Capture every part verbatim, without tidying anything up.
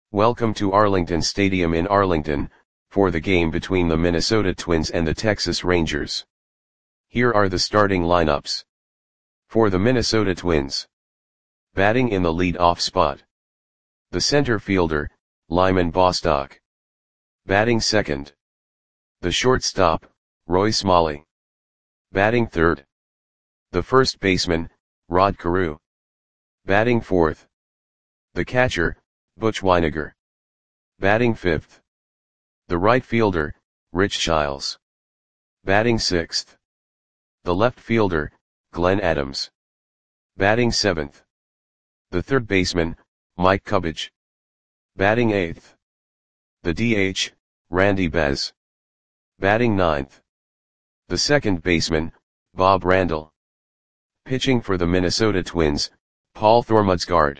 Welcome to Arlington Stadium in Arlington, for the game between the Minnesota Twins and the Texas Rangers. Here are the starting lineups. For the Minnesota Twins. Batting in the lead-off spot. The center fielder, Lyman Bostock. Batting second. The shortstop, Roy Smalley. Batting third. The first baseman, Rod Carew. Batting fourth. The catcher, Butch Wynegar. Batting fifth. The right fielder, Rich Shiles. Batting sixth. The left fielder, Glenn Adams. Batting seventh. The third baseman, Mike Cubbage. Batting eighth. The D H, Randy Baz. Batting ninth. The second baseman, Bob Randall. Pitching for the Minnesota Twins, Paul Thormudsgaard.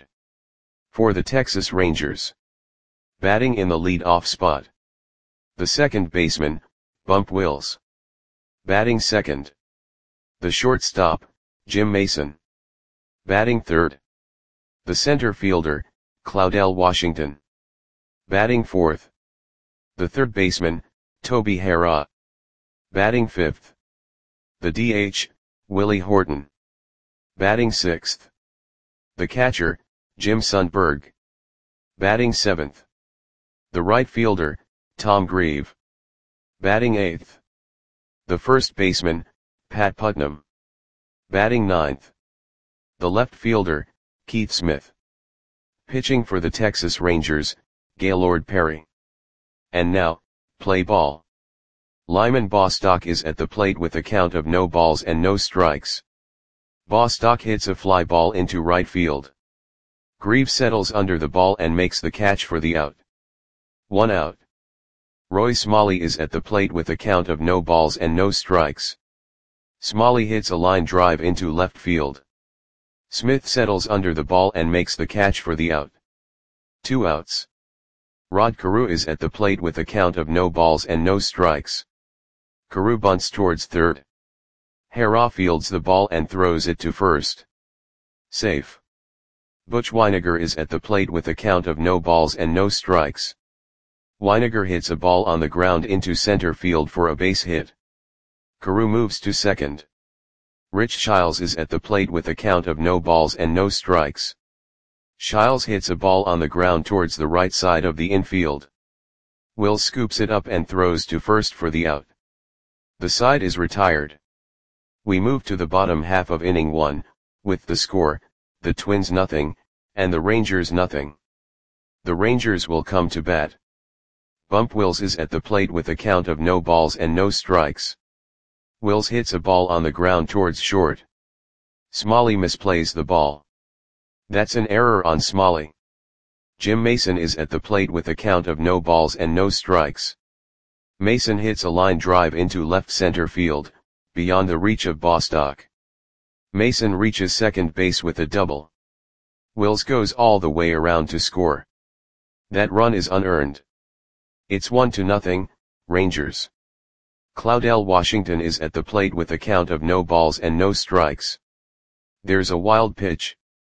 For the Texas Rangers. Batting in the lead-off spot. The second baseman, Bump Wills. Batting second. The shortstop, Jim Mason. Batting third. The center fielder, Claudell Washington. Batting fourth. The third baseman, Toby Harrah. Batting fifth. The D H, Willie Horton. Batting sixth. The catcher, Jim Sundberg. Batting seventh. The right fielder, Tom Grieve. Batting eighth. The first baseman, Pat Putnam. Batting ninth. The left fielder, Keith Smith. Pitching for the Texas Rangers, Gaylord Perry. And now, play ball. Lyman Bostock is at the plate with a count of no balls and no strikes. Bostock hits a fly ball into right field. Grieve settles under the ball and makes the catch for the out. One out. Roy Smalley is at the plate with a count of no balls and no strikes. Smalley hits a line drive into left field. Smith settles under the ball and makes the catch for the out. Two outs. Rod Carew is at the plate with a count of no balls and no strikes. Carew bunts towards third. Harrah fields the ball and throws it to first. Safe. Butch Wynegar is at the plate with a count of no balls and no strikes. Wynegar hits a ball on the ground into center field for a base hit. Carew moves to second. Rich Shiles is at the plate with a count of no balls and no strikes. Shiles hits a ball on the ground towards the right side of the infield. Wills scoops it up and throws to first for the out. The side is retired. We move to the bottom half of inning one, with the score, the Twins nothing, and the Rangers nothing. The Rangers will come to bat. Bump Wills is at the plate with a count of no balls and no strikes. Wills hits a ball on the ground towards short. Smalley misplays the ball. That's an error on Smalley. Jim Mason is at the plate with a count of no balls and no strikes. Mason hits a line drive into left center field, beyond the reach of Bostock. Mason reaches second base with a double. Wills goes all the way around to score. That run is unearned. It's one to nothing, Rangers. Claudell Washington is at the plate with a count of no balls and no strikes. There's a wild pitch.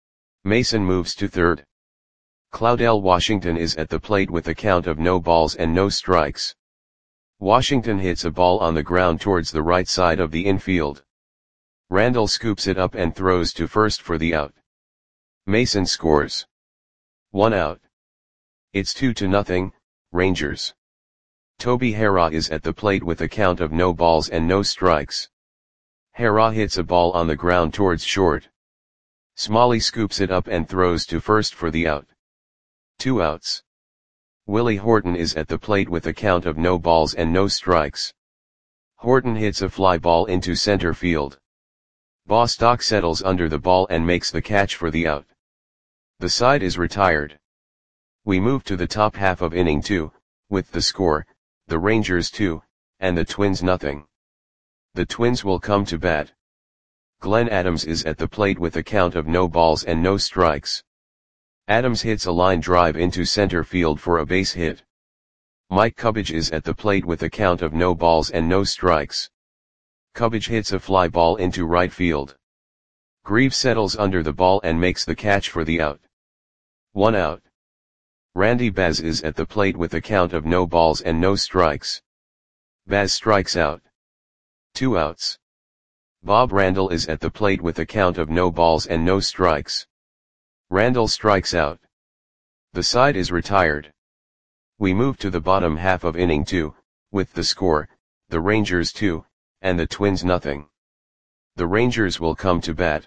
Mason moves to third. Claudell Washington is at the plate with a count of no balls and no strikes. Washington hits a ball on the ground towards the right side of the infield. Randall scoops it up and throws to first for the out. Mason scores. One out. It's two to nothing, Rangers. Toby Harrah is at the plate with a count of no balls and no strikes. Harrah hits a ball on the ground towards short. Smalley scoops it up and throws to first for the out. Two outs. Willie Horton is at the plate with a count of no balls and no strikes. Horton hits a fly ball into center field. Bostock settles under the ball and makes the catch for the out. The side is retired. We move to the top half of inning two, with the score, the Rangers two, and the Twins nothing. The Twins will come to bat. Glenn Adams is at the plate with a count of no balls and no strikes. Adams hits a line drive into center field for a base hit. Mike Cubbage is at the plate with a count of no balls and no strikes. Cubbage hits a fly ball into right field. Grieve settles under the ball and makes the catch for the out. One out. Randy Baz is at the plate with a count of no balls and no strikes. Baz strikes out. Two outs. Bob Randall is at the plate with a count of no balls and no strikes. Randall strikes out. The side is retired. We move to the bottom half of inning two, with the score, the Rangers two, and the Twins nothing. The Rangers will come to bat.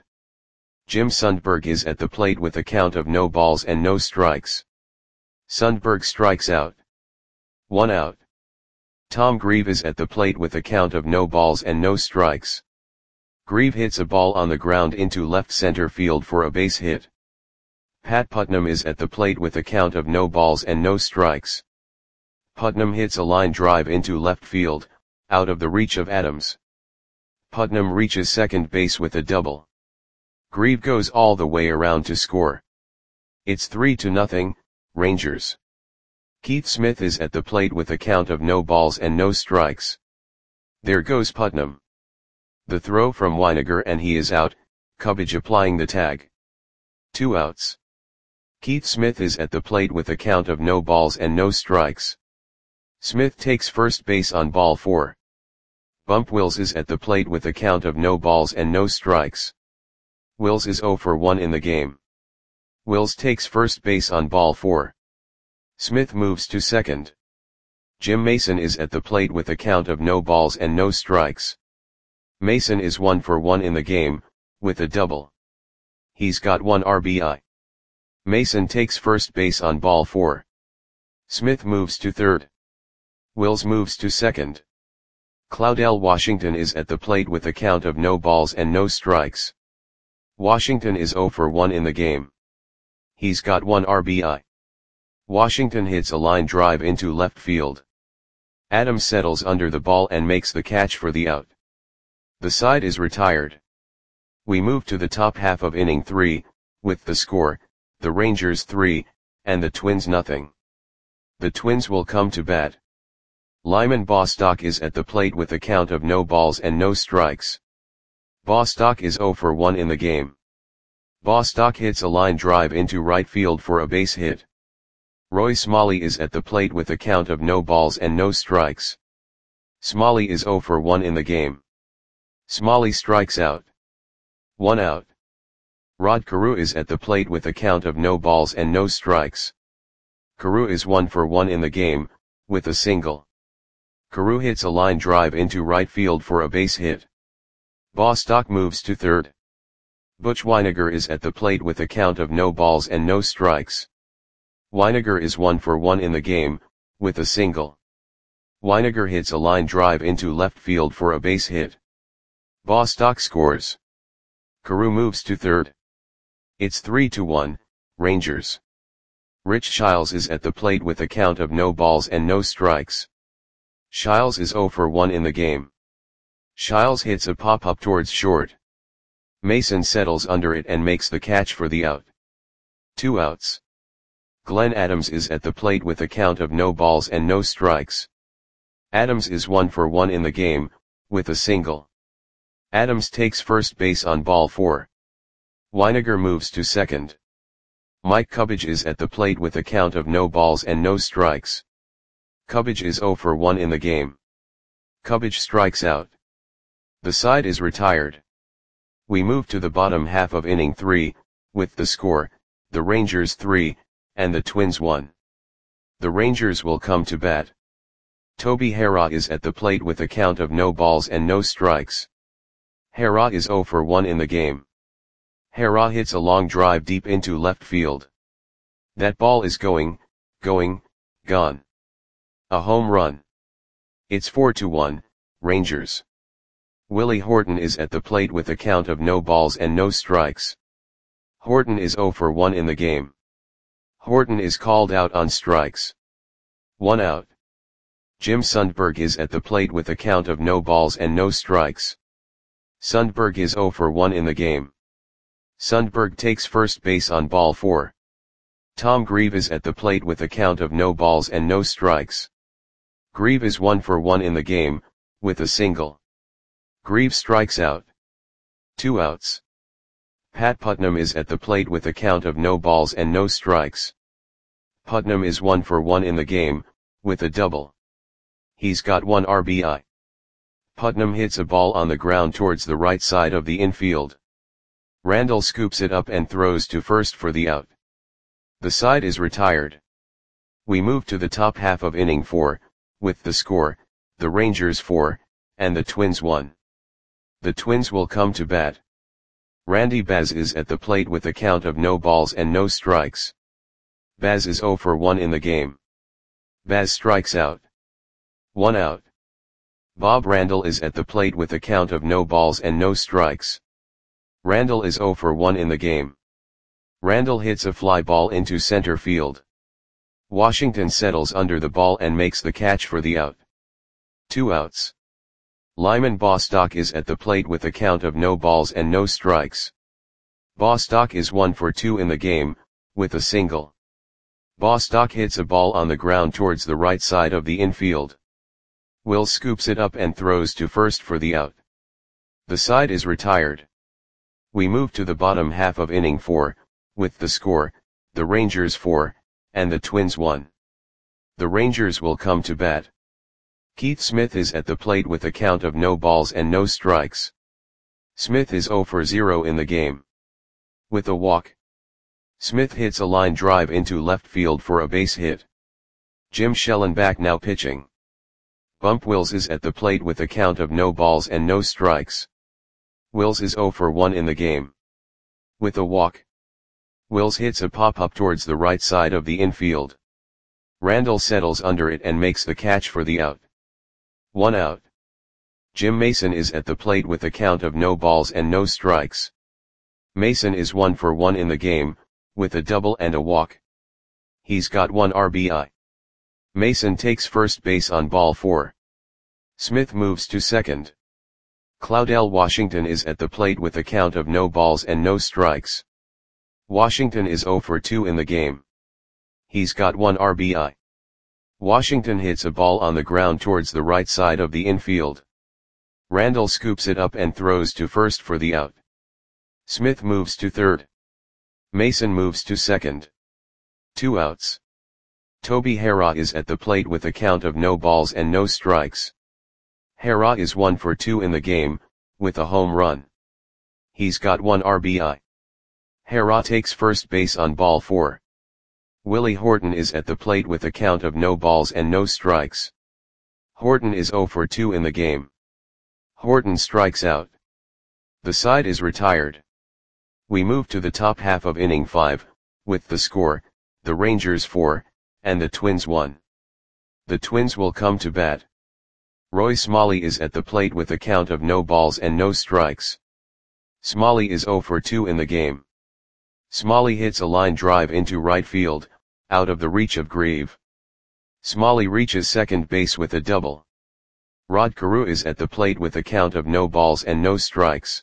Jim Sundberg is at the plate with a count of no balls and no strikes. Sundberg strikes out. One out. Tom Grieve is at the plate with a count of no balls and no strikes. Grieve hits a ball on the ground into left center field for a base hit. Pat Putnam is at the plate with a count of no balls and no strikes. Putnam hits a line drive into left field, out of the reach of Adams. Putnam reaches second base with a double. Grieve goes all the way around to score. It's three to nothing, Rangers. Keith Smith is at the plate with a count of no balls and no strikes. There goes Putnam. The throw from Weiniger and he is out, Cubbage applying the tag. Two outs. Keith Smith is at the plate with a count of no balls and no strikes. Smith takes first base on ball four. Bump Wills is at the plate with a count of no balls and no strikes. Wills is oh for one in the game. Wills takes first base on ball four. Smith moves to second. Jim Mason is at the plate with a count of no balls and no strikes. Mason is one for one in the game, with a double. He's got one R B I. Mason takes first base on ball four. Smith moves to third. Wills moves to second. Claudell Washington is at the plate with a count of no balls and no strikes. Washington is oh for one in the game. He's got one R B I. Washington hits a line drive into left field. Adams settles under the ball and makes the catch for the out. The side is retired. We move to the top half of inning three, with the score, the Rangers three, and the Twins nothing. The Twins will come to bat. Lyman Bostock is at the plate with a count of no balls and no strikes. Bostock is oh for one in the game. Bostock hits a line drive into right field for a base hit. Roy Smalley is at the plate with a count of no balls and no strikes. Smalley is oh for one in the game. Smalley strikes out. One out. Rod Carew is at the plate with a count of no balls and no strikes. Carew is one for one in the game, with a single. Carew hits a line drive into right field for a base hit. Bostock moves to third. Butch Weiniger is at the plate with a count of no balls and no strikes. Weiniger is one for one in the game, with a single. Weiniger hits a line drive into left field for a base hit. Bostock scores. Carew moves to third. It's three to one, Rangers. Rich Shiles is at the plate with a count of no balls and no strikes. Shiles is oh for one in the game. Shiles hits a pop-up towards short. Mason settles under it and makes the catch for the out. Two outs. Glenn Adams is at the plate with a count of no balls and no strikes. Adams is one for one in the game, with a single. Adams takes first base on ball four. Weiniger moves to second. Mike Cubbage is at the plate with a count of no balls and no strikes. Cubbage is oh for one in the game. Cubbage strikes out. The side is retired. We move to the bottom half of inning three, with the score, the Rangers three, and the Twins one. The Rangers will come to bat. Toby Harrah is at the plate with a count of no balls and no strikes. Harrah is oh for one in the game. Harrah hits a long drive deep into left field. That ball is going, going, gone. A home run. It's four to one, Rangers. Willie Horton is at the plate with a count of no balls and no strikes. Horton is oh for one in the game. Horton is called out on strikes. One out. Jim Sundberg is at the plate with a count of no balls and no strikes. Sundberg is oh for one in the game. Sundberg takes first base on ball four. Tom Grieve is at the plate with a count of no balls and no strikes. Grieve is one for one in the game, with a single. Grieve strikes out. Two outs. Pat Putnam is at the plate with a count of no balls and no strikes. Putnam is one for one in the game, with a double. He's got one R B I. Putnam hits a ball on the ground towards the right side of the infield. Randall scoops it up and throws to first for the out. The side is retired. We move to the top half of inning four, with the score, the Rangers four, and the Twins one. The Twins will come to bat. Randy Baz is at the plate with a count of no balls and no strikes. Baz is zero for one in the game. Baz strikes out. One out. Bob Randall is at the plate with a count of no balls and no strikes. Randall is zero for one in the game. Randall hits a fly ball into center field. Washington settles under the ball and makes the catch for the out. Two outs. Lyman Bostock is at the plate with a count of no balls and no strikes. Bostock is one for two in the game, with a single. Bostock hits a ball on the ground towards the right side of the infield. Will scoops it up and throws to first for the out. The side is retired. We move to the bottom half of inning four, with the score, the Rangers four, and the Twins one. The Rangers will come to bat. Keith Smith is at the plate with a count of no balls and no strikes. Smith is zero for zero in the game. With a walk. Smith hits a line drive into left field for a base hit. Jim Schellenbach now pitching. Bump Wills is at the plate with a count of no balls and no strikes. Wills is zero for one in the game. With a walk. Wills hits a pop-up towards the right side of the infield. Randall settles under it and makes the catch for the out. One out. Jim Mason is at the plate with a count of no balls and no strikes. Mason is one for one in the game, with a double and a walk. He's got one R B I. Mason takes first base on ball four. Smith moves to second. Claudell Washington is at the plate with a count of no balls and no strikes. Washington is zero for two in the game. He's got one R B I. Washington hits a ball on the ground towards the right side of the infield. Randall scoops it up and throws to first for the out. Smith moves to third. Mason moves to second. Two outs. Toby Harrah is at the plate with a count of no balls and no strikes. Harrah is one for two in the game, with a home run. He's got one R B I. Harrah takes first base on ball four. Willie Horton is at the plate with a count of no balls and no strikes. Horton is zero for two in the game. Horton strikes out. The side is retired. We move to the top half of inning five, with the score, the Rangers four, and the Twins one. The Twins will come to bat. Roy Smalley is at the plate with a count of no balls and no strikes. Smalley is zero for two in the game. Smalley hits a line drive into right field, out of the reach of Grieve. Smalley reaches second base with a double. Rod Carew is at the plate with a count of no balls and no strikes.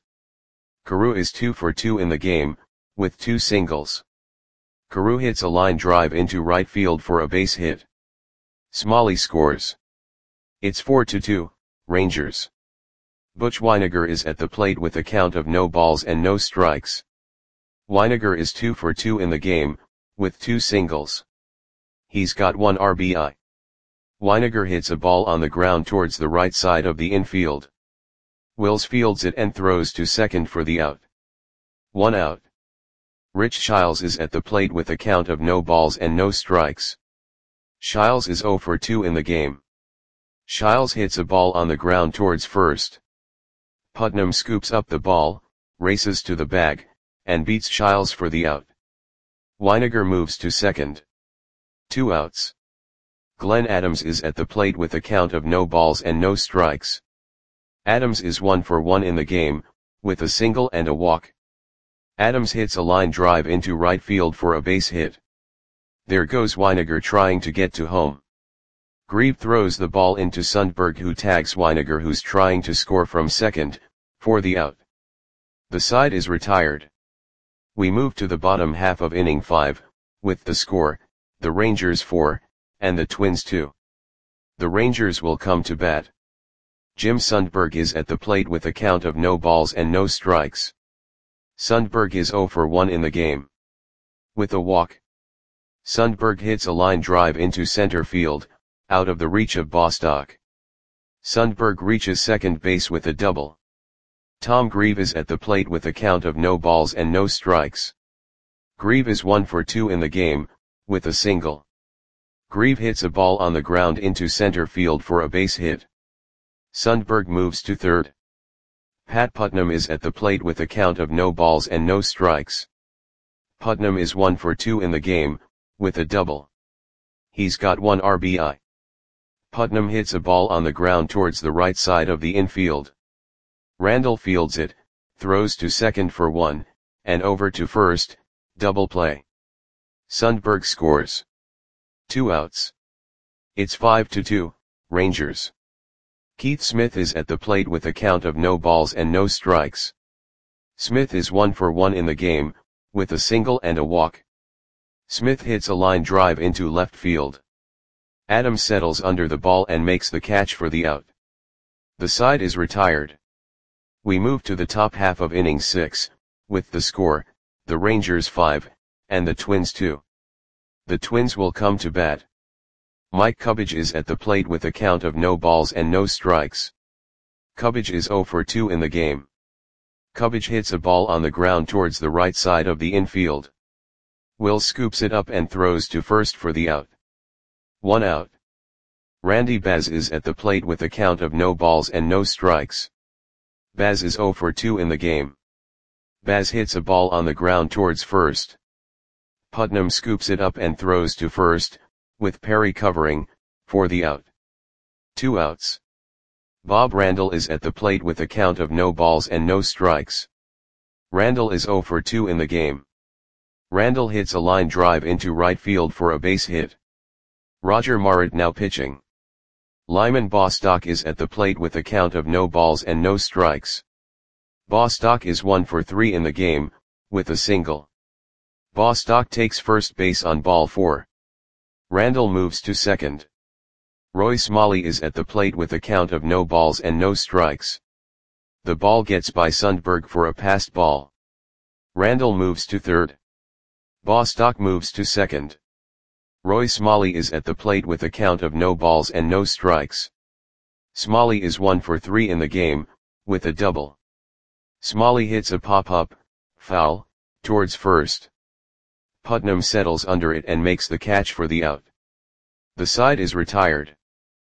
Carew is two for two in the game, with two singles. Carew hits a line drive into right field for a base hit. Smalley scores. It's four to two, Rangers. Butch Wynegar is at the plate with a count of no balls and no strikes. Wynegar is two for two in the game, with two singles. He's got one R B I. Wynegar hits a ball on the ground towards the right side of the infield. Wills fields it and throws to second for the out. One out. Rich Shiles is at the plate with a count of no balls and no strikes. Shiles is zero for two in the game. Shiles hits a ball on the ground towards first. Putnam scoops up the ball, races to the bag, and beats Shiles for the out. Wynegar moves to second. Two outs. Glenn Adams is at the plate with a count of no balls and no strikes. Adams is one for one in the game, with a single and a walk. Adams hits a line drive into right field for a base hit. There goes Wynegar trying to get to home. Grieve throws the ball into Sundberg, who tags Wynegar, who's trying to score from second, for the out. The side is retired. We move to the bottom half of inning five, with the score, the Rangers four, and the Twins two. The Rangers will come to bat. Jim Sundberg is at the plate with a count of no balls and no strikes. Sundberg is zero for one in the game. With a walk. Sundberg hits a line drive into center field, out of the reach of Bostock. Sundberg reaches second base with a double. Tom Grieve is at the plate with a count of no balls and no strikes. Grieve is one for two in the game, with a single. Grieve hits a ball on the ground into center field for a base hit. Sundberg moves to third. Pat Putnam is at the plate with a count of no balls and no strikes. Putnam is one for two in the game, with a double. He's got one R B I. Putnam hits a ball on the ground towards the right side of the infield. Randall fields it, throws to second for one, and over to first, double play. Sundberg scores. Two outs. It's five to two, Rangers. Keith Smith is at the plate with a count of no balls and no strikes. Smith is one for one in the game, with a single and a walk. Smith hits a line drive into left field. Adams settles under the ball and makes the catch for the out. The side is retired. We move to the top half of inning six, with the score, the Rangers five, and the Twins two. The Twins will come to bat. Mike Cubbage is at the plate with a count of no balls and no strikes. Cubbage is zero for two in the game. Cubbage hits a ball on the ground towards the right side of the infield. Wills scoops it up and throws to first for the out. One out. Randy Baz is at the plate with a count of no balls and no strikes. Baz is zero for two in the game. Baz hits a ball on the ground towards first. Putnam scoops it up and throws to first, with Perry covering, for the out. Two outs. Bob Randall is at the plate with a count of no balls and no strikes. Randall is zero for two in the game. Randall hits a line drive into right field for a base hit. Roger Marit now pitching. Lyman Bostock is at the plate with a count of no balls and no strikes. Bostock is one for three in the game, with a single. Bostock takes first base on ball four. Randall moves to second. Roy Smalley is at the plate with a count of no balls and no strikes. The ball gets by Sundberg for a passed ball. Randall moves to third. Bostock moves to second. Roy Smalley is at the plate with a count of no balls and no strikes. Smalley is one for three in the game, with a double. Smalley hits a pop-up, foul, towards first. Putnam settles under it and makes the catch for the out. The side is retired.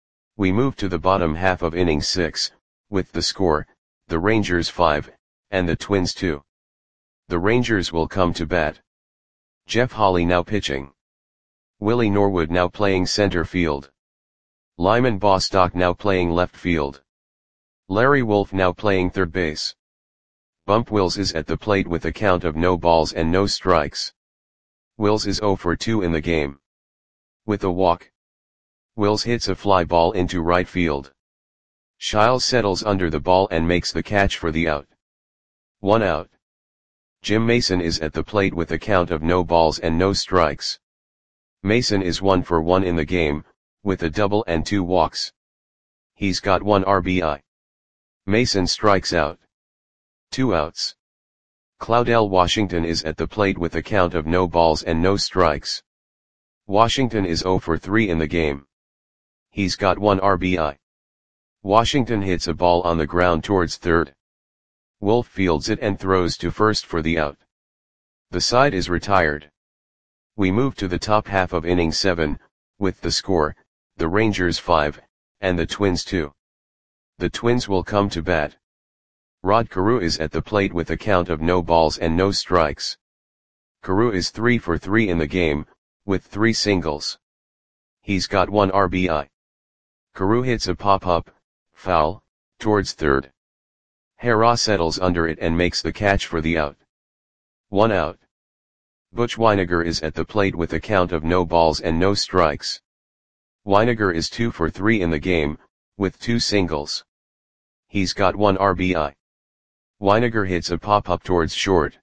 We move to the bottom half of inning six, with the score, the Rangers five, and the Twins two. The Rangers will come to bat. Jeff Holley now pitching. Willie Norwood now playing center field. Lyman Bostock now playing left field. Larry Wolf now playing third base. Bump Wills is at the plate with a count of no balls and no strikes. Wills is zero for two in the game. With a walk. Wills hits a fly ball into right field. Shiles settles under the ball and makes the catch for the out. One out. Jim Mason is at the plate with a count of no balls and no strikes. Mason is one for one in the game, with a double and two walks. He's got one R B I. Mason strikes out. Two outs. Claudell Washington is at the plate with a count of no balls and no strikes. Washington is zero for three in the game. He's got one R B I. Washington hits a ball on the ground towards third. Wolf fields it and throws to first for the out. The side is retired. We move to the top half of inning seven, with the score, the Rangers five, and the Twins two. The Twins will come to bat. Rod Carew is at the plate with a count of no balls and no strikes. Carew is three for three in the game, with three singles. He's got one R B I. Carew hits a pop-up, foul, towards third. Hara settles under it and makes the catch for the out. One out. Butch Weiniger is at the plate with a count of no balls and no strikes. Weiniger is two for three in the game, with two singles. He's got one R B I. Weiniger hits a pop-up towards short.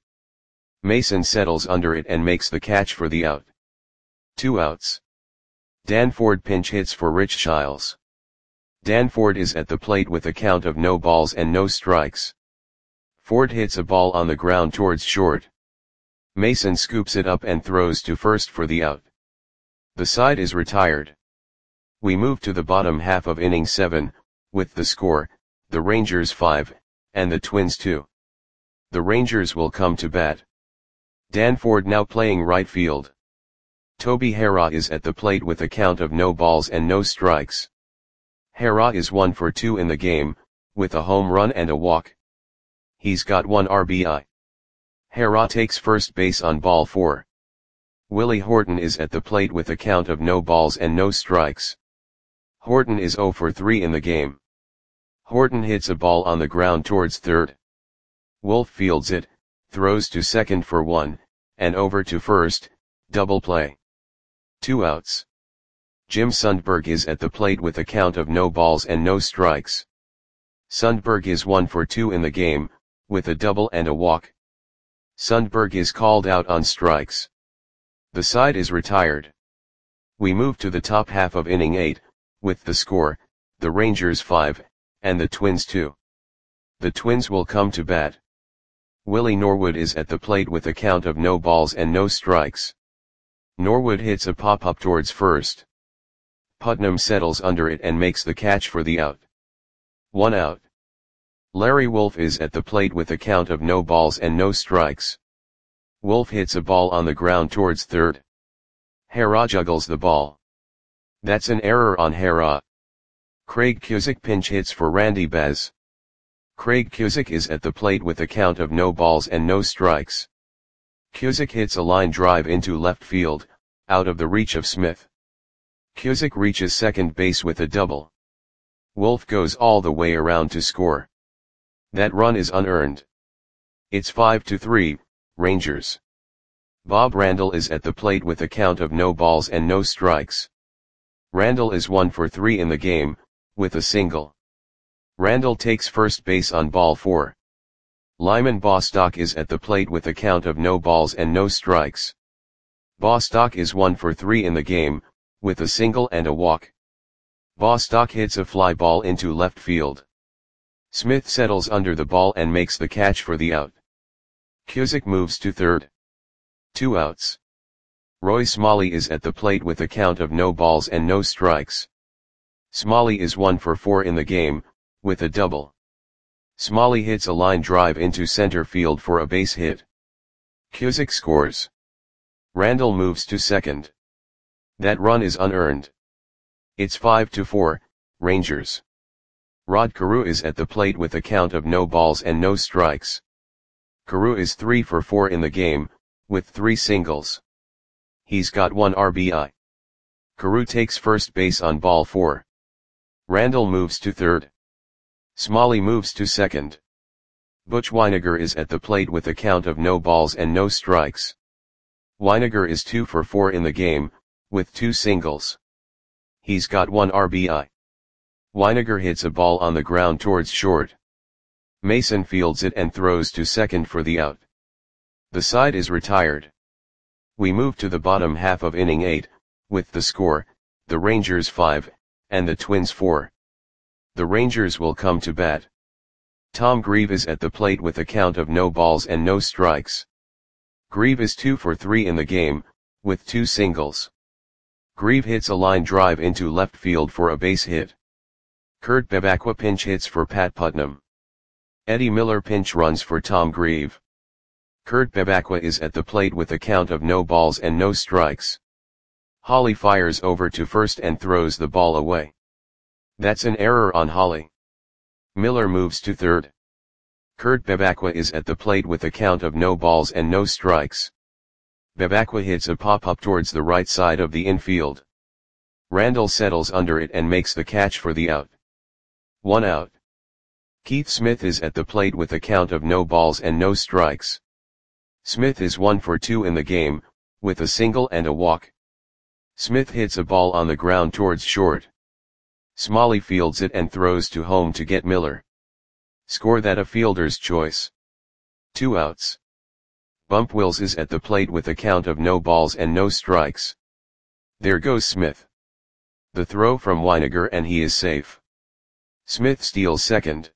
Mason settles under it and makes the catch for the out. Two outs. Dan Ford pinch hits for Rich Shiles. Dan Ford is at the plate with a count of no balls and no strikes. Ford hits a ball on the ground towards short. Mason scoops it up and throws to first for the out. The side is retired. We move to the bottom half of inning seven, with the score, the Rangers five, and the Twins two. The Rangers will come to bat. Dan Ford now playing right field. Toby Harrah is at the plate with a count of no balls and no strikes. Harrah is one for two in the game, with a home run and a walk. He's got one R B I. Harrah takes first base on ball four. Willie Horton is at the plate with a count of no balls and no strikes. Horton is zero for three in the game. Horton hits a ball on the ground towards third. Wolf fields it, throws to second for one, and over to first, double play. Two outs. Jim Sundberg is at the plate with a count of no balls and no strikes. Sundberg is one for two in the game, with a double and a walk. Sundberg is called out on strikes. The side is retired. We move to the top half of inning eight, with the score, the Rangers five, and the Twins two. The Twins will come to bat. Willie Norwood is at the plate with a count of no balls and no strikes. Norwood hits a pop-up towards first. Putnam settles under it and makes the catch for the out. One out. Larry Wolf is at the plate with a count of no balls and no strikes. Wolf hits a ball on the ground towards third. Harrah juggles the ball. That's an error on Harrah. Craig Cusick pinch hits for Randy Baz. Craig Cusick is at the plate with a count of no balls and no strikes. Cusick hits a line drive into left field, out of the reach of Smith. Cusick reaches second base with a double. Wolf goes all the way around to score. That run is unearned. It's five to three, Rangers. Bob Randall is at the plate with a count of no balls and no strikes. Randall is one for three in the game, with a single. Randall takes first base on ball four. Lyman Bostock is at the plate with a count of no balls and no strikes. Bostock is one for three in the game, with a single and a walk. Bostock hits a fly ball into left field. Smith settles under the ball and makes the catch for the out. Cusick moves to third. Two outs. Roy Smalley is at the plate with a count of no balls and no strikes. Smalley is one for four in the game, with a double. Smalley hits a line drive into center field for a base hit. Cusick scores. Randall moves to second. That run is unearned. It's five to four, Rangers. Rod Carew is at the plate with a count of no balls and no strikes. Carew is three for four in the game, with three singles. He's got one R B I. Carew takes first base on ball four. Randall moves to third. Smalley moves to second. Butch Weiniger is at the plate with a count of no balls and no strikes. Weiniger is two for four in the game, with two singles. He's got one R B I. Weiniger hits a ball on the ground towards short. Mason fields it and throws to second for the out. The side is retired. We move to the bottom half of inning eight, with the score, the Rangers five, and the Twins four. The Rangers will come to bat. Tom Grieve is at the plate with a count of no balls and no strikes. Grieve is two for three in the game, with two singles. Grieve hits a line drive into left field for a base hit. Kurt Bevacqua pinch hits for Pat Putnam. Eddie Miller pinch runs for Tom Grieve. Kurt Bevacqua is at the plate with a count of no balls and no strikes. Holly fires over to first and throws the ball away. That's an error on Holly. Miller moves to third. Kurt Bevacqua is at the plate with a count of no balls and no strikes. Bevacqua hits a pop-up towards the right side of the infield. Randall settles under it and makes the catch for the out. One out. Keith Smith is at the plate with a count of no balls and no strikes. Smith is one for two in the game, with a single and a walk. Smith hits a ball on the ground towards short. Smalley fields it and throws to home to get Miller. Score that a fielder's choice. Two outs. Bump Wills is at the plate with a count of no balls and no strikes. There goes Smith. The throw from Weiniger and he is safe. Smith steals second.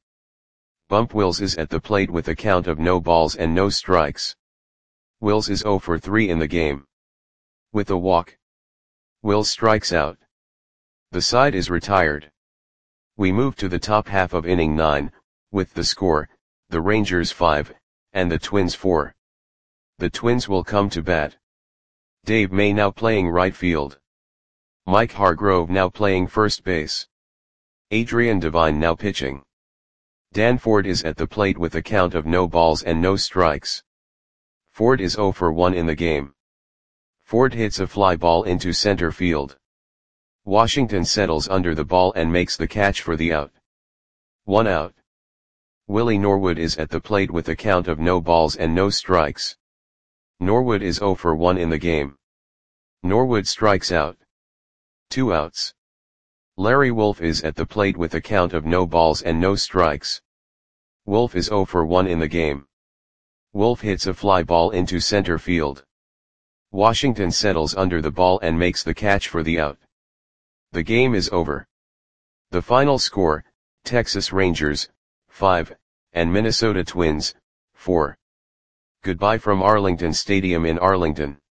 Bump Wills is at the plate with a count of no balls and no strikes. Wills is zero for three in the game. With a walk. Will strikes out. The side is retired. We move to the top half of inning nine, with the score, the Rangers five, and the Twins four. The Twins will come to bat. Dave May now playing right field. Mike Hargrove now playing first base. Adrian Devine now pitching. Dan Ford is at the plate with a count of no balls and no strikes. Ford is zero for one in the game. Ford hits a fly ball into center field. Washington settles under the ball and makes the catch for the out. One out. Willie Norwood is at the plate with a count of no balls and no strikes. Norwood is zero for one in the game. Norwood strikes out. Two outs. Larry Wolf is at the plate with a count of no balls and no strikes. Wolf is zero for one in the game. Wolf hits a fly ball into center field. Washington settles under the ball and makes the catch for the out. The game is over. The final score, Texas Rangers, five, and Minnesota Twins, four. Goodbye from Arlington Stadium in Arlington.